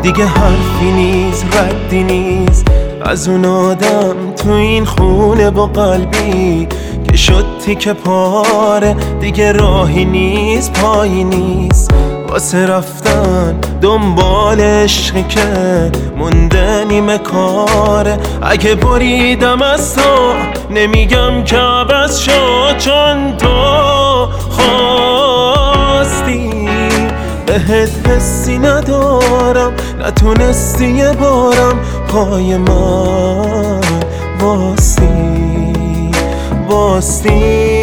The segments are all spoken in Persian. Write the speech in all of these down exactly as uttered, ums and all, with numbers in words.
دیگه حرفی نیست ردی نیست از اون آدم تو این خونه با قلبی که شد تیکه پاره. دیگه راهی نیست پایی نیست واسه رفتن دنبال عشقی که مونده نیمه کاره. اگه بریدم از تو نمیگم که عوض شد، چون تو خواستی. بهت حسی ندارم نتونستی یه بارم پای من واستی واستی.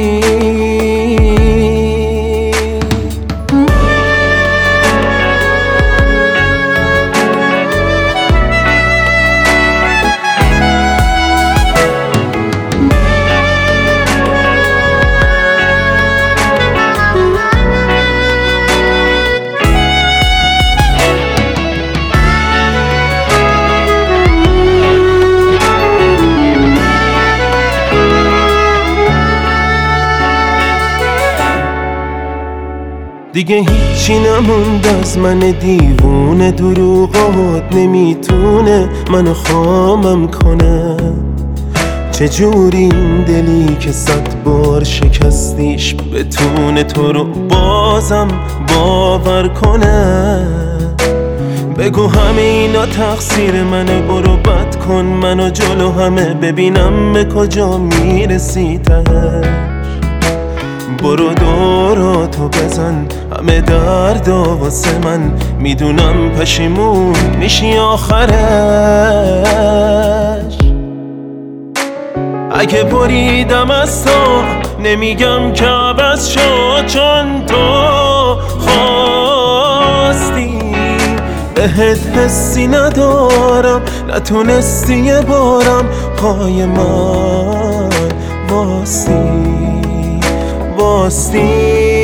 دیگه هیچی نموند از من دیوونه، دروغات نمیتونه منو خامم کنه. چجوری این دلی که صد بار شکستیش بتونه تو رو بازم باور کنه. بگو همه اینا تقصیر منه، برو بد کن منو جلو همه ببینم به کجا میرسی تهش. برو دوراتو بزن همه دردا واسه من، میدونم پشیمون میشی آخرش. اگه بریدم از تو نمیگم که عوض شد، چون تو خواستی. بهت حسی ندارم نتونستی یه بارم پای من واستی واستی.